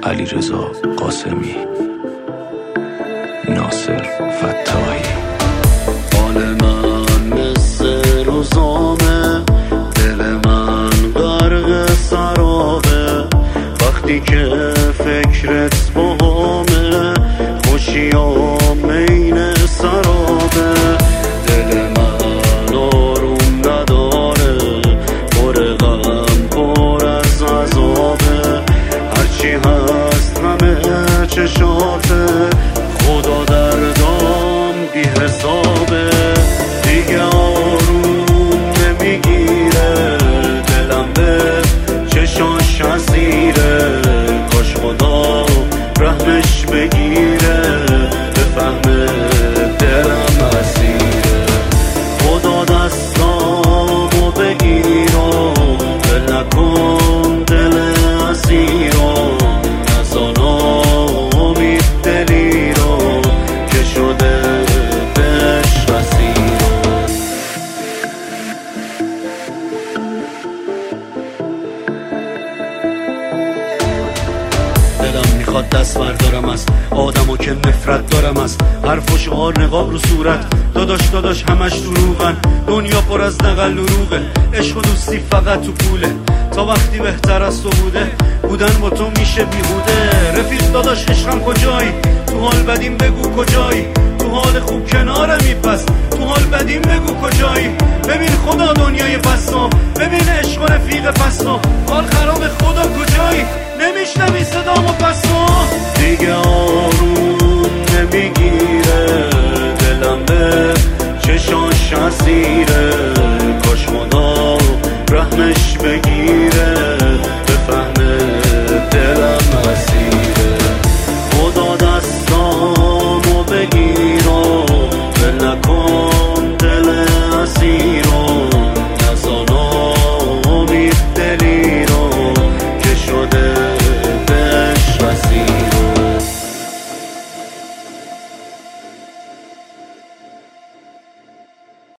علیرضا قاسمی، ناصر فتاحی. حال من مثل روزامه، دل من غرق سرابه، وقتی که فکرت باهامه، خوشیام عین سرابه. دل من آروم نداره، پر غم پر از عذابه، هرچی هست همه چشاته، خدا دردام بی حسابه. دیگه آروم نمیگیره، دلم به چشاش اسیره، کاش خدا رحمش بگیره، بفهمه دلم اسیره. خدا دستامو بگیر و ول نکن دل اسیرو، نزانا امید دلی رو که شده بهش اسیرو. دلم میخواد دست بردارم از آدمو که نفرت دارم، از حرف و شعار نقاب رو صورت، داداش همش دروغن، دنیا پر از نقل دروغه، عشق و دوستی فقط تو پوله، تا وقتی بهتر از تو بودن با تو میشه بیهوده. رفیق داداش عشقم کجایی؟ تو حال بدیم بگو کجایی؟ تو حال خوب کنارمی پس تو حال بدیم بگو کجایی؟ ببین خدا دنیای پسا، ببین عشق و رفیق پسا، حال خراب خدا کجایی؟ نمیشنوی صدامو پسا. دیگه آروم نمیگیره، دلم به چشاش اسیره، کاش خدا رحمش بگیره،